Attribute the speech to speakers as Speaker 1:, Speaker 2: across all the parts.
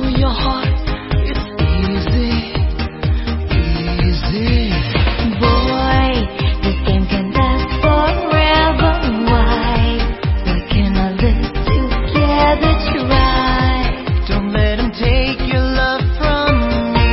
Speaker 1: your heart. It's easy, easy.
Speaker 2: Boy, this game can last forever. Why? Why can't I live together? Try.
Speaker 1: Don't let him take your love from me.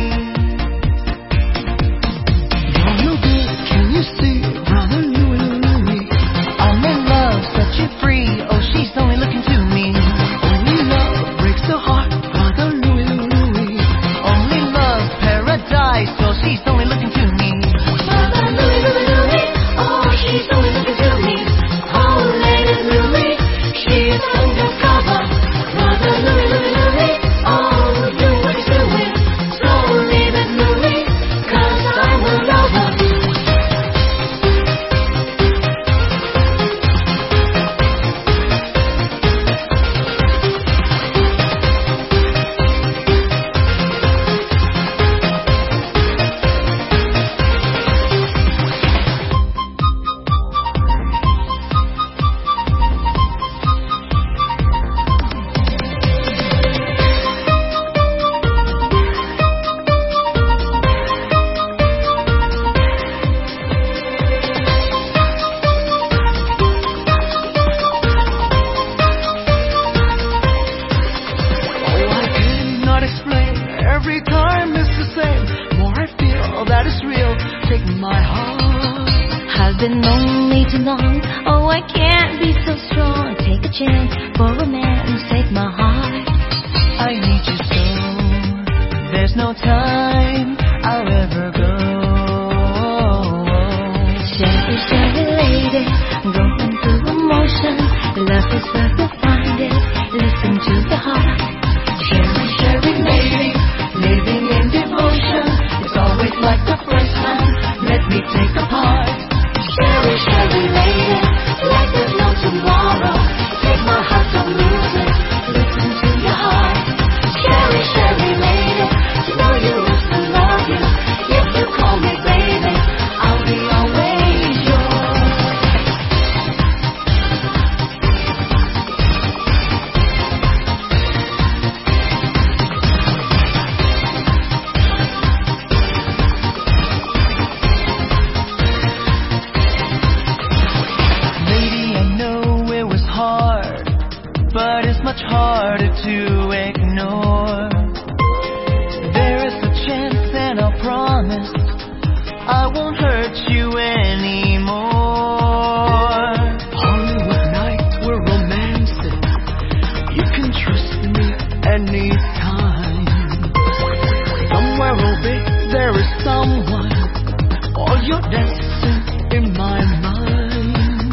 Speaker 1: You're no good, can you see, brother Louie? I'm in love, set you free. Oh, she's only looking to me. Only love breaks the heart, brother Louie. Only love, paradise. Oh, she's only looking to me.
Speaker 2: Brother Louie, oh, she's only looking to me. Oh, Lady Louie, she's undercover. Brother Louie, oh, do what he's doing. So leave it, Louie, 'cause I'm a lover.
Speaker 1: Every time it's the same. More I feel that it's real. Take my heart.
Speaker 2: I've been lonely too long. Oh, I can't be so strong. Take a chance for a man. Take my heart.
Speaker 1: I need you so. There's no time I'll ever go.
Speaker 2: Sherry, Sherry lady, going through emotion. Love is where we'll find it. Listen to the heart.
Speaker 1: Sherry, Sherry lady, living in devotion. It's always like the first time. Let me take a part.
Speaker 2: Sherry, Sherry lady, like there's no tomorrow. Take my heart, don't lose it. Listen to your heart. Sherry, Sherry lady, you know you used to love you. If you call me baby, I'll be always yours.
Speaker 1: Lady, I know it was hard, but it's much harder to ignore. There is a chance and I'll promise I won't hurt you anymore. Hollywood nights, we're romancing. You can trust me anytime. Somewhere over there is someone. All you're dancing in my mind.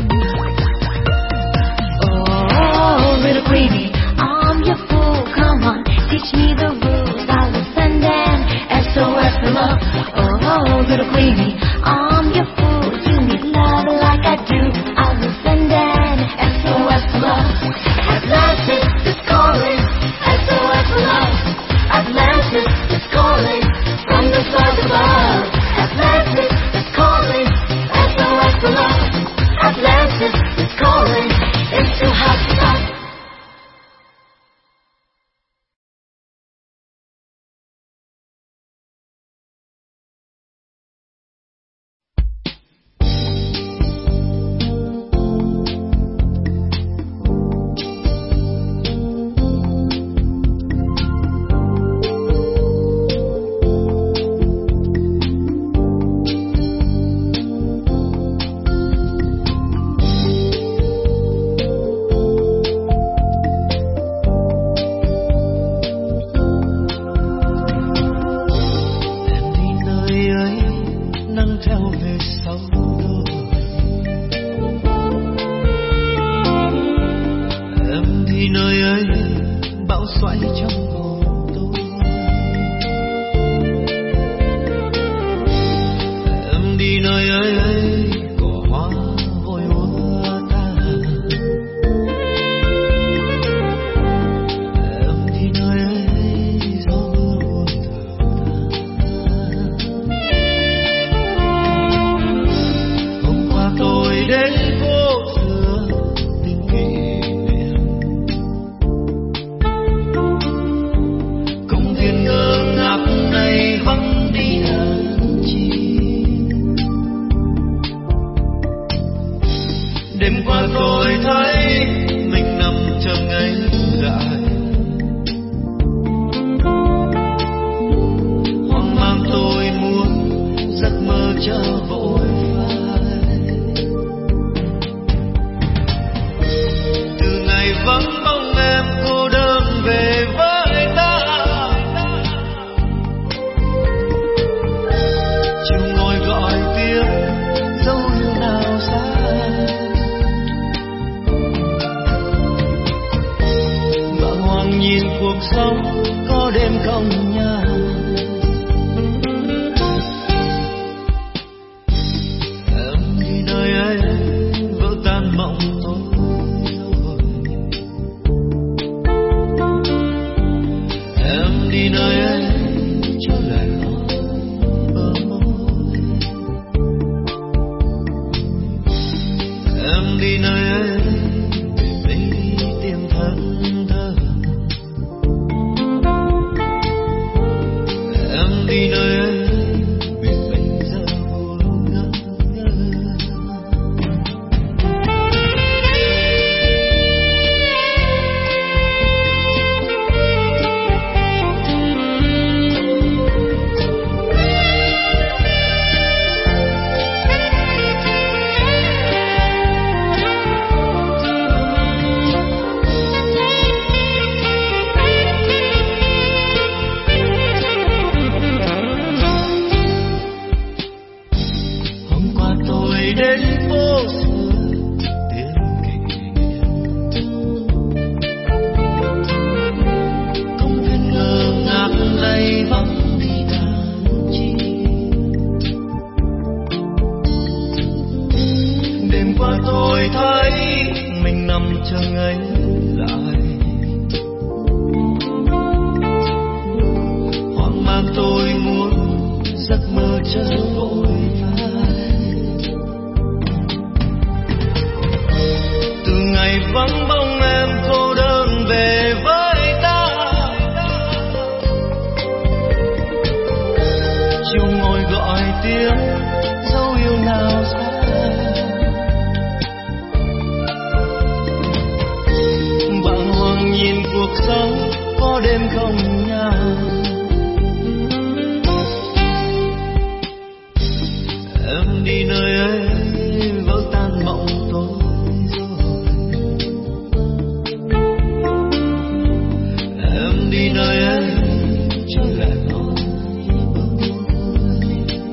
Speaker 2: Oh, little queenie, I'm your fool. Come on, teach me the rules. I will send an SOS for love. Oh, little queenie, I'm your fool. You need love like I do. I will send an SOS for love. Atlantis is calling. SOS for love. Atlantis is calling from the stars above. Atlantis is calling. SOS for love.
Speaker 1: có đêm không nhớ. Em đi nơi ấy vỡ tan mộng tôi rồi. Em đi nơi ấy trở lại ở môi. Em đi nơi ấy để mấy tìm thân thơ. Em đi nơi ấy vì bây giờ buồn ngỡ ngỡ. Hôm qua tôi đến phố xưa tìm kỷ niệm, công viên ngơ ngác nay vắng đi đàn chim. Đêm qua tôi thấy mình nằm chờ ngày lại, hoang mang tôi muốn giấc mơ chớ vội vã. Từ ngày vắng bóng em cô đơn về với ta, chiều ngồi gọi tiếng dấu yêu nào xa. Bàng hoàng nhìn cuộc sống có đêm không nhớ. Em đi nơi ấy vỡ tan mộng tôi rồi. Em đi nơi ấy trở lại ở môi.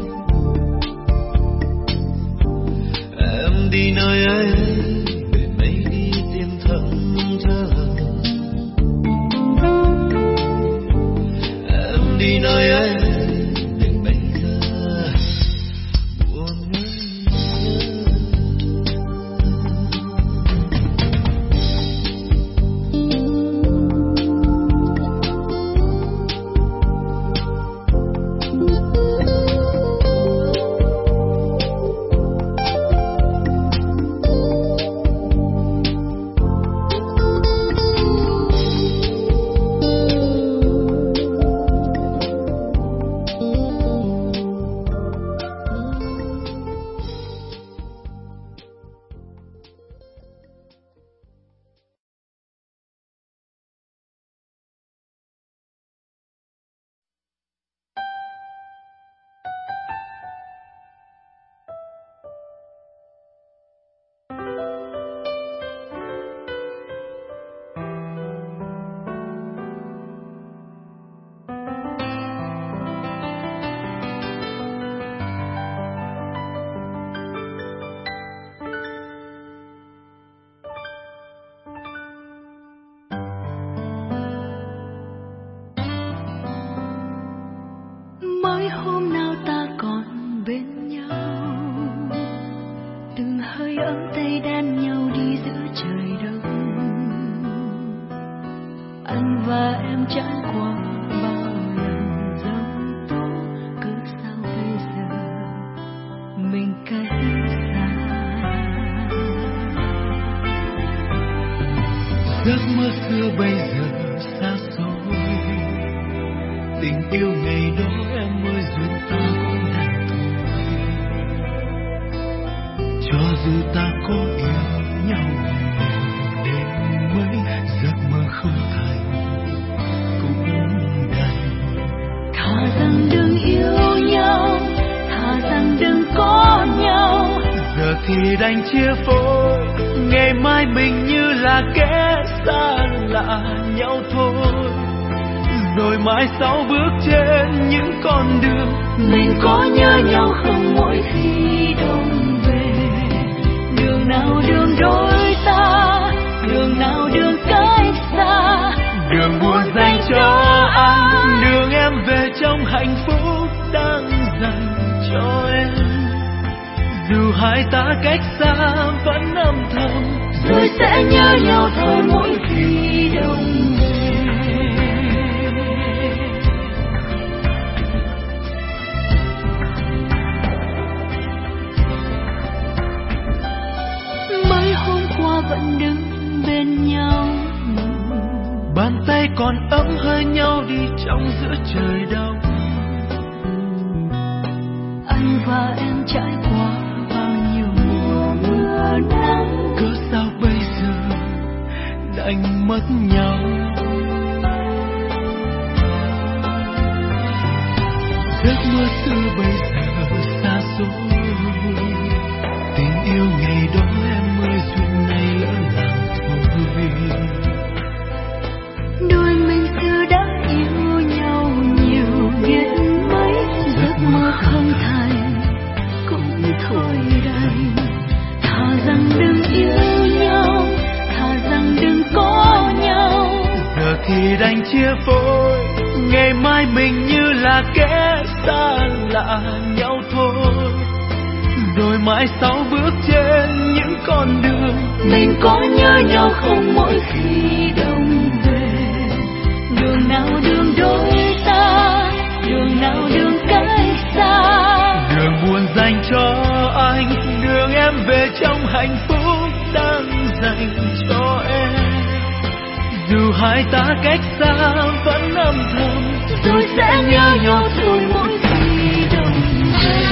Speaker 1: Em đi nơi ấy để mấy đi tìm thân thơ. Em đi nơi ấy để bây giờ buồn nhớ.
Speaker 2: Mới hôm nào ta còn bên nhau, từng hơi ấm tay đan nhau đi giữa trời đông. Anh và em trải qua bao lần giông tố, cớ sao bây giờ mình cách xa.
Speaker 1: Giấc mơ xưa bây giờ xa xôi, tình yêu ngày đó em ơi duyên ta cũng đang thôi. Cho dù ta có yêu nhau đến mấy, giấc mơ không thành cũng đành.
Speaker 2: Thà rằng đừng yêu nhau, thà rằng đừng có nhau.
Speaker 1: Giờ thì đành chia phôi, ngày mai mình như là kẻ xa lạ nhau thôi. Rồi mai sau bước trên những con đường,
Speaker 2: mình có nhớ nhau không mỗi khi đông về. Đường nào đường đôi ta, đường nào đường cách xa.
Speaker 1: đường buồn dành cho ai. trong hạnh phúc đang dành cho em. Dù hai ta cách xa vẫn âm thầm, rồi sẽ nhớ nhau thôi mỗi khi đông về.
Speaker 2: Mấy hôm qua vẫn đứng bên nhau,
Speaker 1: bàn tay còn ấm hơi nhau đi trong giữa trời đông.
Speaker 2: Anh và em trải qua bao nhiêu mùa mưa nắng,
Speaker 1: Cớ sao bây giờ đành mất nhau? Giấc mơ xưa bây giờ xa xôi, tình yêu ngày đó em ơi duyên này lỡ làng thôi.
Speaker 2: đôi mình xưa đã yêu nhau nhiều biết mấy, giấc mơ không thành cũng thôi đành. Thà rằng đừng yêu nhau, thà rằng đừng có nhau.
Speaker 1: Giờ thì đành chia phôi, ngày mai mình như là kẻ xa lạ nhau thôi. Rồi mãi sau bước trên những con đường,
Speaker 2: Mình có nhớ nhau không mỗi khi đông về? Đường nào đường đôi ta, đường nào đường cách xa.
Speaker 1: đường buồn dành cho anh, đường em về trong hạnh phúc đang dành cho em. Dù hai ta cách xa vẫn âm thầm,
Speaker 2: Rồi sẽ nhớ nhau thôi mỗi khi đông về.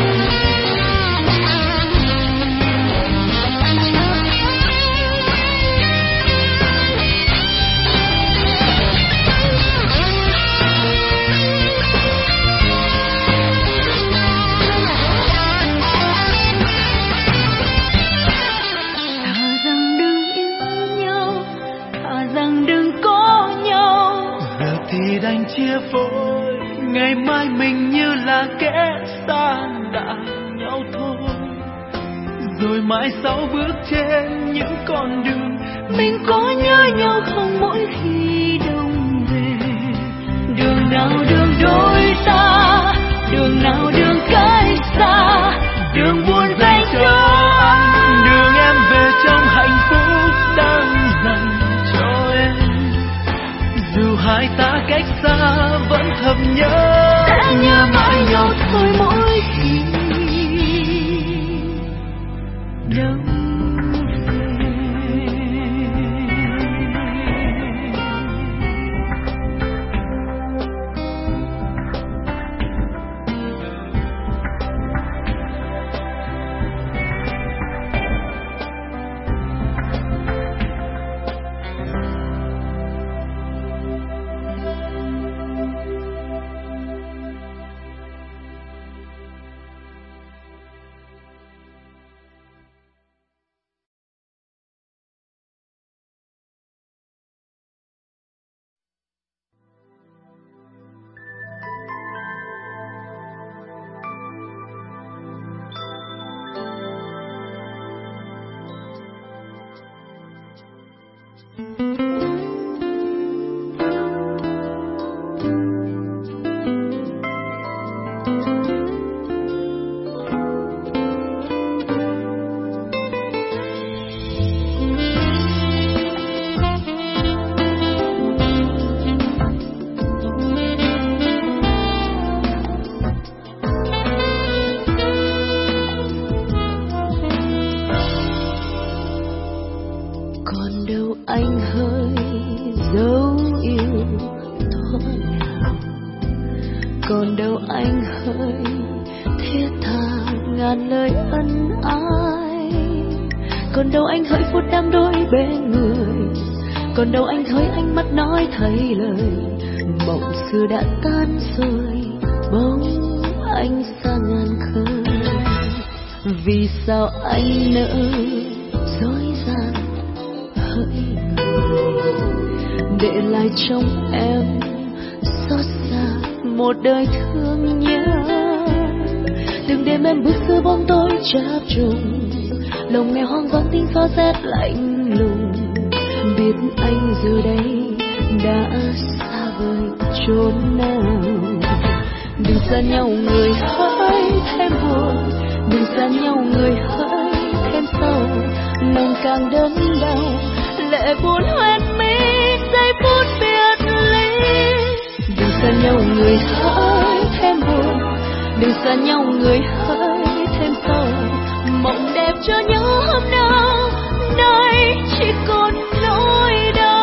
Speaker 2: Thà rằng đừng yêu nhau, thà rằng đừng có nhau.
Speaker 1: giờ thì đành chia phôi, ngày mai mình như là kẻ xa lạ nhau thôi. Rồi mãi sau bước trên những con đường,
Speaker 2: Mình có nhớ nhau không mỗi khi đông về? Đường nào đường đôi ta, đường nào đường cách xa. Đường buồn dành cho anh,
Speaker 1: đường em về trong hạnh phúc đang dành cho em. Dù hai ta cách xa vẫn thầm nhớ,
Speaker 2: sẽ nhớ mãi nhau thôi mỗi khi đông về. Còn đâu anh hỡi dấu yêu thuở nào, còn đâu anh hỡi thiết tha ngàn lời ân ái, còn đâu anh hỡi phút đắm đôi bên người, còn đâu anh hỡi ánh mắt nói thấy lời. Mộng xưa đã tan rồi, bóng anh xa ngàn khơi. Vì sao anh nỡ dối gian hỡi người, để lại trong em xót xa một đời thương nhớ. Từng đêm em bước giữa bóng tối chập trùng, lòng nghe hoang vắng tiếng gió rét lạnh lùng. Biết anh giờ đây đã xa vời chốn nào,
Speaker 3: Đừng xa nhau người hỡi thêm buồn, đừng xa nhau người hỡi thêm sâu, lòng càng đớn đau, lệ buồn hoen mi giây phút biệt ly. Đừng xa nhau người hỡi thêm buồn, đừng xa nhau người hỡi thêm sâu, mộng đẹp cho những hôm nào nay chỉ còn nỗi đau.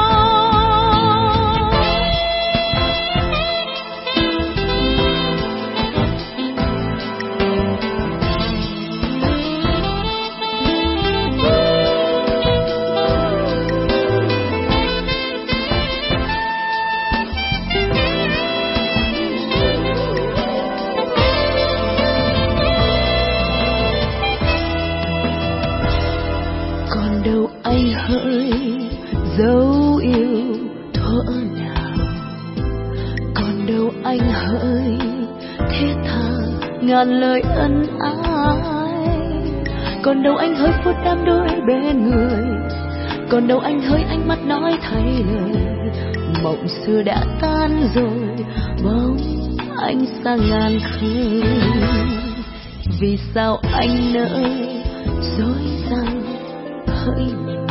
Speaker 3: Anh hỡi dấu yêu thuở nào, còn đâu anh hỡi thiết tha ngàn lời ân ái, còn đâu anh hỡi phút đắm đuối bên người, còn đâu anh hỡi ánh mắt nói thay lời. Mộng xưa đã tan rồi, bóng anh xa ngàn khơi. Vì sao anh nỡ dối gian hỡi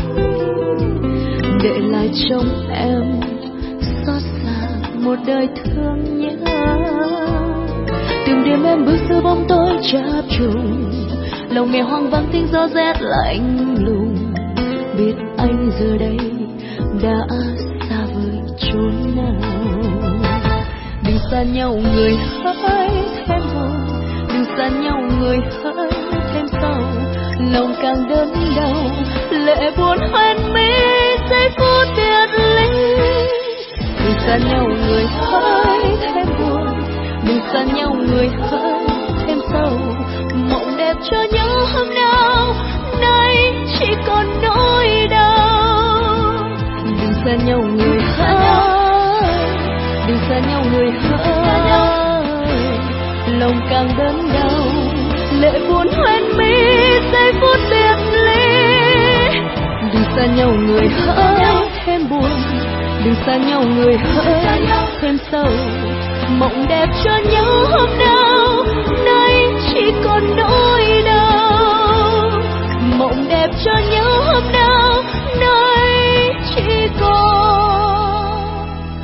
Speaker 3: để lại trong em xót xa một đời thương nhớ. Từng đêm em bước giữa bóng tối chập trùng, lòng nghe hoang vắng tiếng gió rét lạnh lùng. Biết anh giờ đây đã xa vời chốn nào. Đừng xa nhau người hỡi thêm buồn, đừng xa nhau người hỡi thêm sâu, lòng càng đớn đau, lệ buồn hoen mi giây phút biệt ly. Đừng xa nhau người hỡi thêm buồn, đừng xa nhau người hỡi thêm sâu, mộng đẹp cho những hôm nào nay chỉ còn nỗi đau. Đừng xa nhau người hỡi, đừng xa nhau người hỡi, lòng càng đớn đau, lệ buồn hoen mi giây phút biệt ly. Đừng xa nhau người hỡi thêm buồn, đừng xa nhau người hỡi thêm sâu, mộng đẹp cho những hôm nào nay chỉ còn nỗi đau. Mộng đẹp cho những hôm nào nay chỉ còn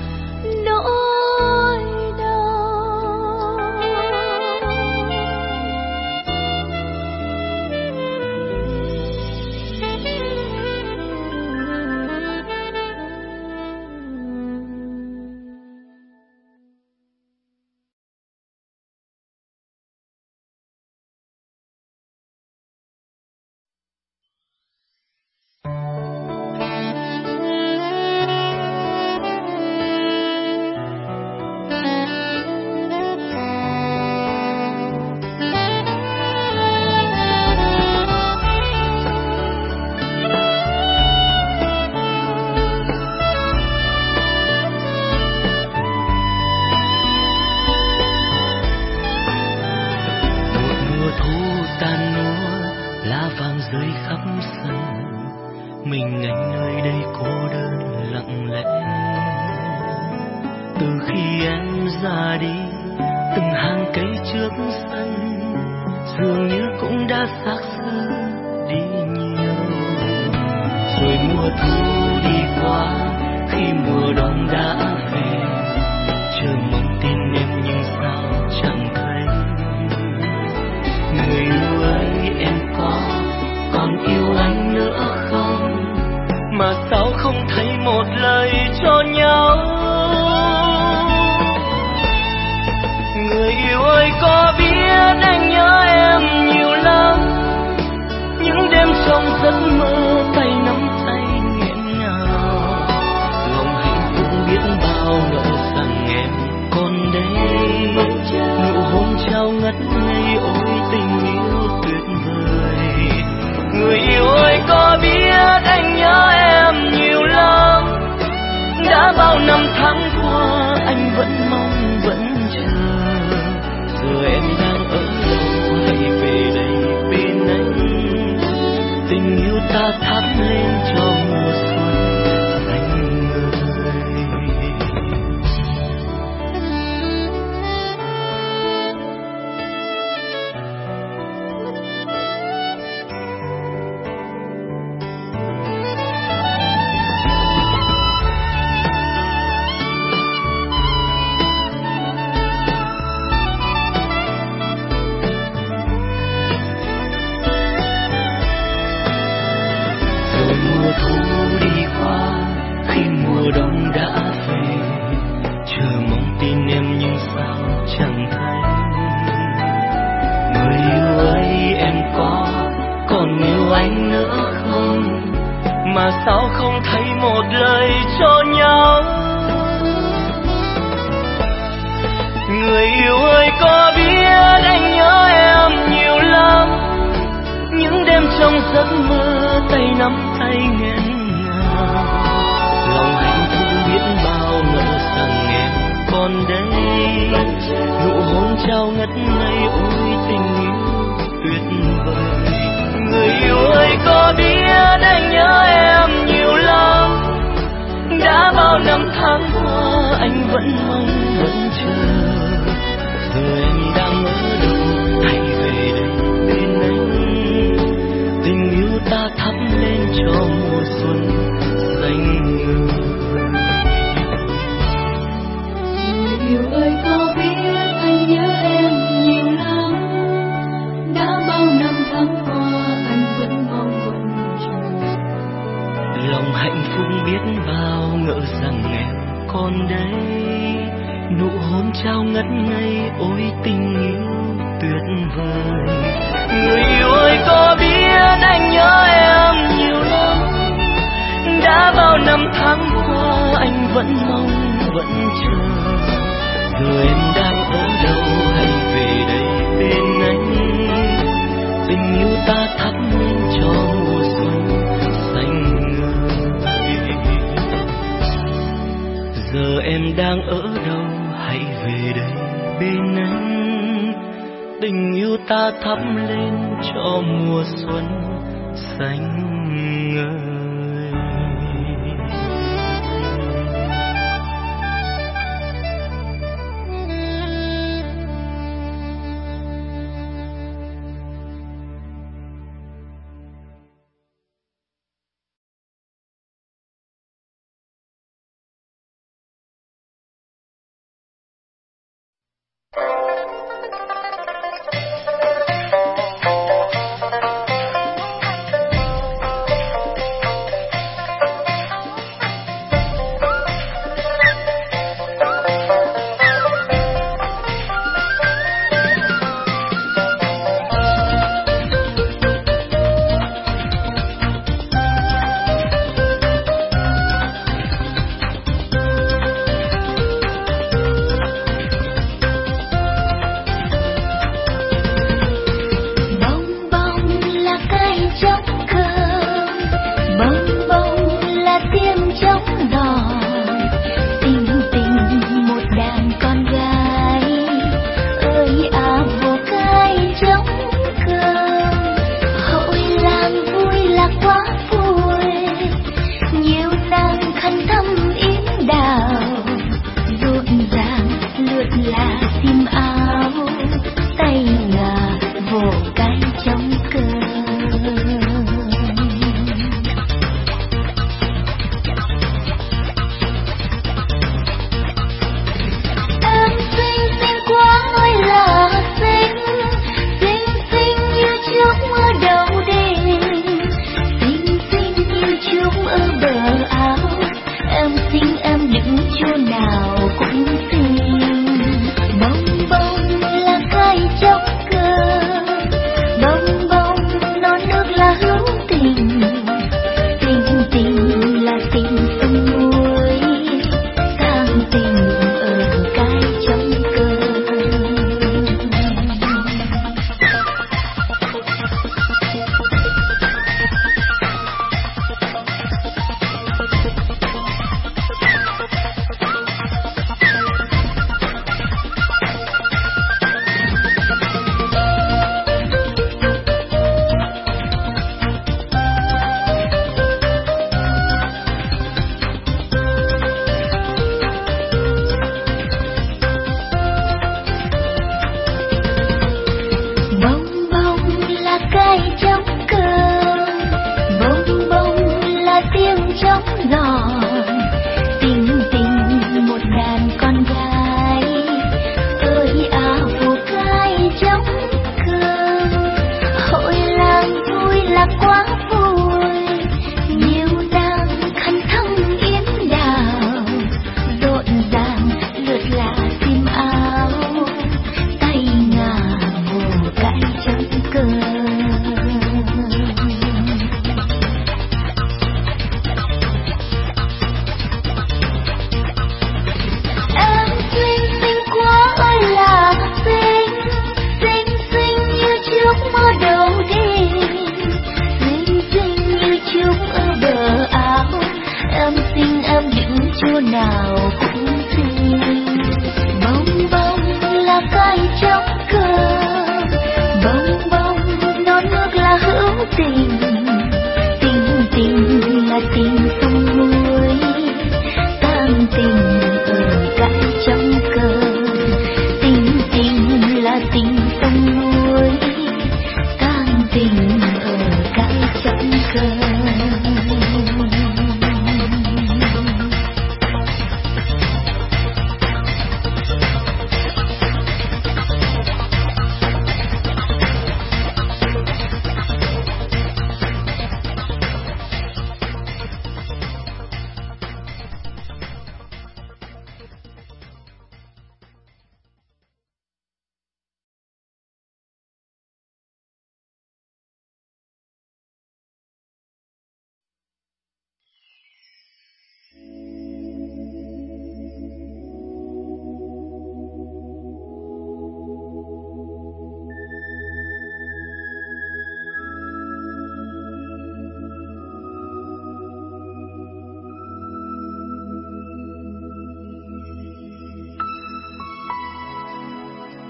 Speaker 3: nỗi đau.
Speaker 1: Giấc mơ tay nắm tay nghẹn ngào, lòng hạnh phúc biết bao. giấc mơ tay nắm tay nghẹn ngào. Lòng hạnh phúc biết bao ngỡ rằng em còn đây, nụ hôn trao ngất ngây ôi tình yêu tuyệt vời. Người yêu ơi có biết anh nhớ em nhiều lắm, đã bao năm tháng qua anh vẫn mong vẫn chờ. Giờ em đang ở đâu hãy về đây bên anh, tình yêu ta thắp lên cho mùa xuân xanh ngời.
Speaker 3: Người yêu ơi có biết anh nhớ em nhiều lắm, đã bao năm tháng qua anh vẫn mong vẫn chờ.
Speaker 1: Lòng hạnh phúc biết bao ngỡ rằng em còn đây, nụ hôn trao ngất ngây ôi tình yêu tuyệt vời. Người yêu ơi có biết anh nhớ em nhiều lắm, đã bao năm tháng qua anh vẫn mong vẫn chờ. Giờ em đang ở đâu hãy về đây bên anh, tình yêu ta thắp lên cho mùa xuân xanh ngời. Giờ em đang ở đâu hãy về đây bên anh, tình yêu ta thắp lên cho mùa xuân xanh ngời.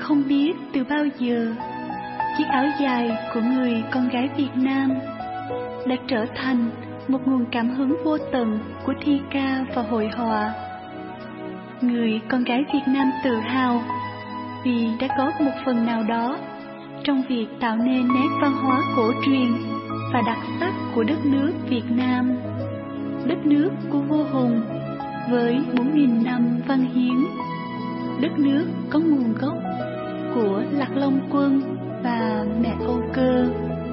Speaker 4: không biết từ bao giờ, chiếc áo dài của người con gái Việt Nam đã trở thành một nguồn cảm hứng vô tận của thi ca và hội họa. Người con gái Việt Nam tự hào vì đã có một phần nào đó trong việc tạo nên nét văn hóa cổ truyền và đặc sắc của đất nước Việt Nam, đất nước của vua Hùng với 4.000 năm văn hiến, đất nước có nguồn gốc của Lạc Long Quân và mẹ Âu Cơ.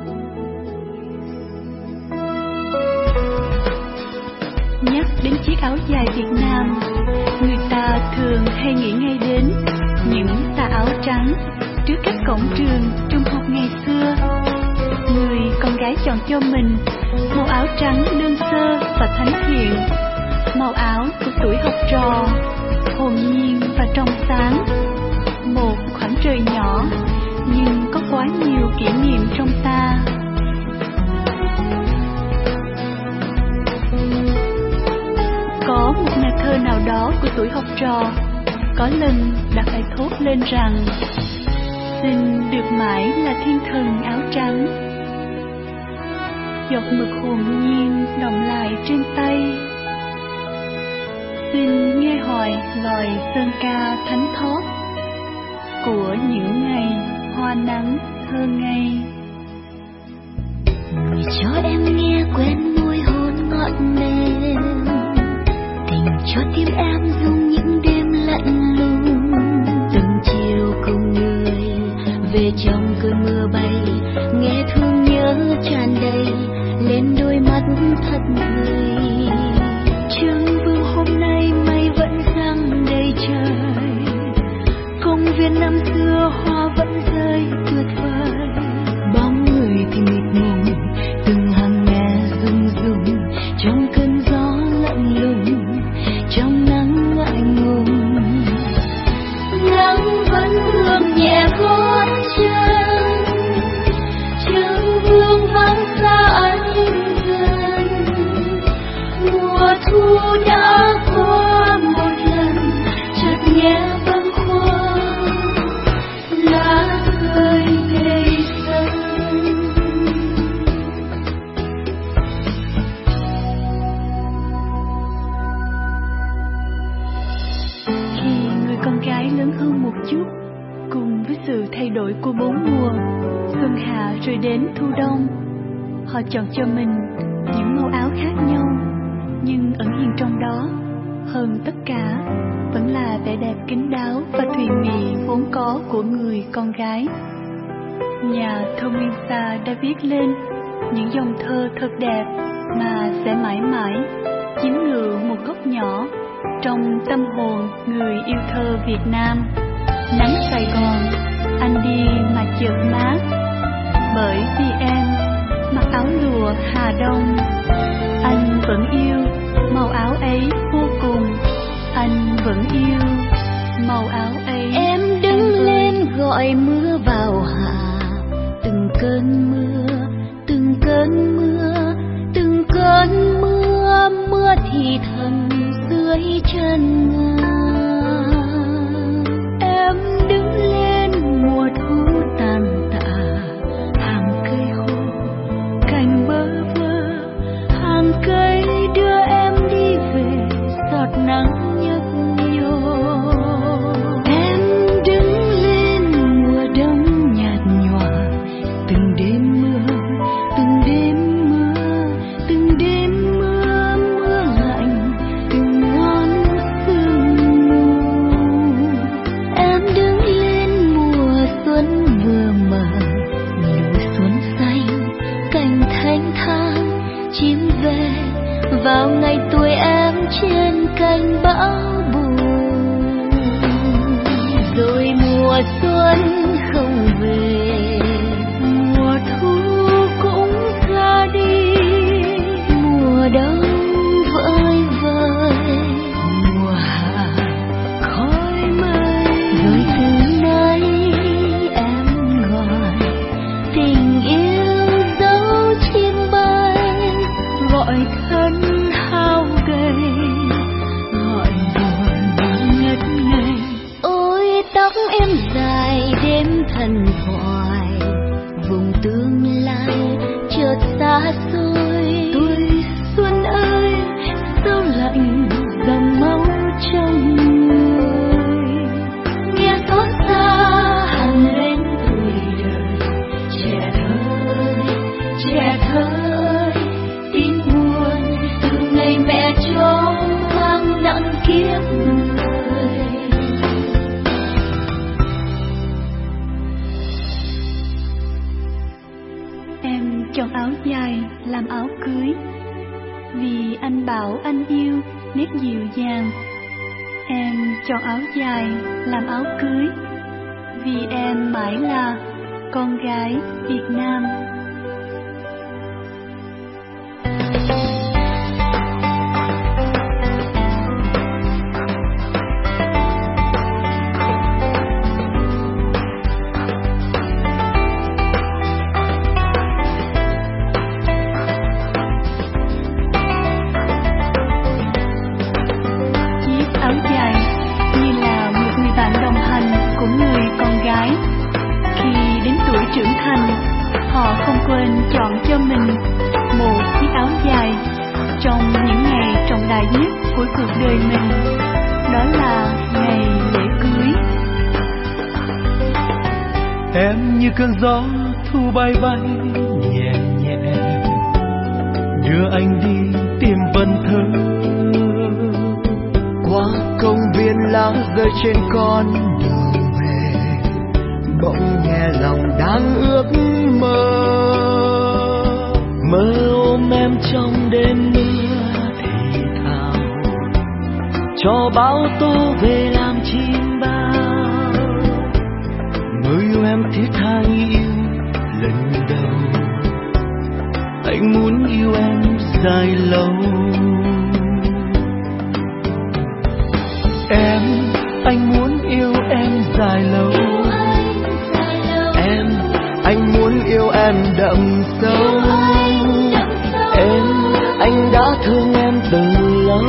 Speaker 4: Nhắc đến chiếc áo dài Việt Nam, người ta thường hay nghĩ ngay đến những tà áo trắng trước các cổng trường trung học ngày xưa. Người con gái chọn cho mình màu áo trắng đơn sơ và thánh thiện, màu áo của tuổi học trò, hồn nhiên và trong sáng. Một khoảng trời nhỏ nhưng có quá nhiều kỷ niệm trong ta. Có một nhà thơ nào đó của tuổi học trò có lần đã phải thốt lên rằng xin được mãi là thiên thần áo trắng. Giọt mực hồn nhiên đọng lại trên tay, xin nghe hoài lời sơn ca thánh thót của những ngày hoa nắng thơ ngây.
Speaker 2: Người cho em nghe quen môi hôn ngọt mềm, tình cho tim em dung những đêm lạnh lùng. Từng chiều cùng người về trong cơn mưa bay, nghe thương nhớ tràn đầy lên đôi mắt thật người. Trăng vương hôm nay mây vẫn giăng đầy trời, công viên năm xưa hoa vẫn rơi tuyệt vời. Bóng người thì mịt mùng, từng hàng nghe rung rung trong cơn gió lạnh lùng, trong nắng ngại ngùng. Nắng vẫn thương nhẹ gót chân, trăng vương vắng xa anh gần. Mùa thu đã qua một lần, chợt nghe bâng khuâng lá rơi đầy sân.
Speaker 4: Khi người con gái lớn hơn một chút, cùng với sự thay đổi của bốn mùa, xuân hạ rồi đến thu đông, họ chọn cho mình những màu áo khác nhau, nhưng ẩn hiện trong đó hơn tất cả vẫn là vẻ đẹp kín đáo và thùy mị vốn có của người con gái. Nhà thơ Nguyên Sa đã viết lên những dòng thơ thật đẹp mà sẽ mãi mãi chiếm ngự một góc nhỏ trong tâm hồn người yêu thơ Việt Nam. Nắng Sài Gòn, anh đi mà chợt mát, bởi vì em mặc áo lụa Hà Đông. Anh vẫn yêu màu áo ấy vô cùng, anh vẫn yêu màu áo ấy.
Speaker 2: Em đứng lên gọi mưa vào hạ, từng cơn mưa, từng cơn mưa, từng cơn mưa, mưa thì thầm dưới chân ngà. Em đứng lên mùa thu tàn tạ, hàng cây khô cành bơ vơ, hàng cây đưa em đi về giọt nắng nhấp nhô. Em đứng lên mùa đông nhạt nhòa, từng đêm mưa, từng đêm mưa, từng đêm mưa, mưa lạnh từng ngón sương mù. Em đứng lên mùa xuân vừa mở, nụ xuân xanh cành thanh thang, chim về vào ngày tuổi em trên cành bão bùng. Rồi mùa xuân không về, mùa thu cũng ra đi, mùa đông vơi vơi, mùa hạ khói mây. Rồi từ nay em gọi tình yêu dấu chim bay, gọi thân hao gầy, gọi buồn ngất ngây. Ôi tóc em dài
Speaker 3: hân hoài, vùng tương lai chợt xa xôi. Tuổi xuân ơi, sao lạnh dòng máu trong người, nghe xót xa hằn lên tuổi đời. Trẻ thơ ơi, tin buồn từ ngày mẹ cho mang nặng kiếp người.
Speaker 4: Em chọn áo dài làm áo cưới, vì anh bảo anh yêu nét dịu dàng. Em chọn áo dài làm áo cưới, vì em mãi là con gái Việt Nam. Trưởng thành, họ không quên chọn cho mình một chiếc áo dài trong những ngày trọng đại nhất của cuộc đời mình, đó là ngày lễ cưới.
Speaker 1: Em như cơn gió thu bay bay nhẹ nhẹ, đưa anh đi tìm vần thơ. Qua công viên lá rơi trên con đường về, bỗng nghe lòng đang ước mơ. Mơ ôm em trong đêm mưa thì thào, cho bão tố về làm chim bao. Mơ yêu em thiết tha yêu lần đầu, anh muốn yêu em dài lâu. Anh muốn yêu em dài lâu. Anh muốn yêu em đậm sâu. Anh đã thương em từ lâu.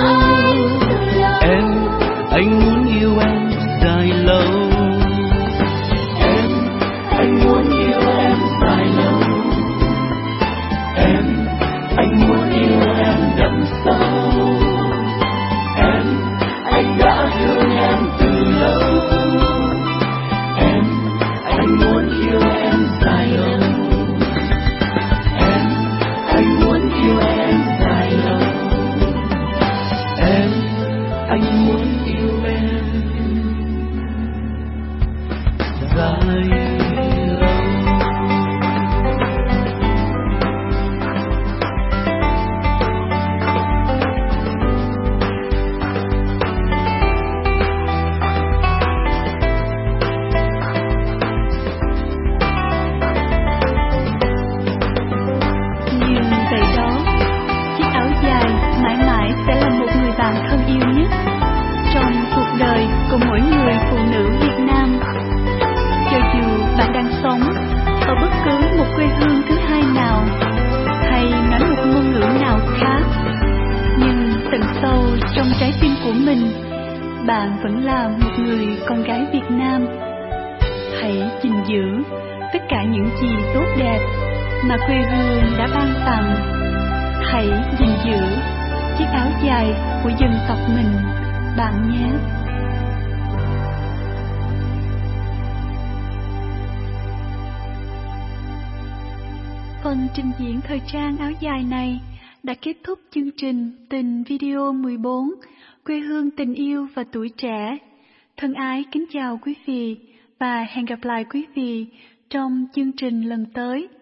Speaker 1: Anh muốn yêu em dài lâu. Anh muốn yêu em dài lâu. Anh muốn yêu em đậm sâu. Anh đã thương em từ lâu. Anh muốn yêu em dài lâu. Anh muốn yêu em dài lâu. Anh muốn yêu em dài lâu.
Speaker 4: Bạn vẫn là một người con gái Việt Nam. Hãy gìn giữ tất cả những gì tốt đẹp mà quê hương đã ban tặng. Hãy gìn giữ chiếc áo dài của dân tộc mình, bạn nhé. Phần trình diễn thời trang áo dài này đã kết thúc chương trình Tình Video 14, quê hương tình yêu và tuổi trẻ. Thân ái kính chào quý vị và hẹn gặp lại quý vị trong chương trình lần tới.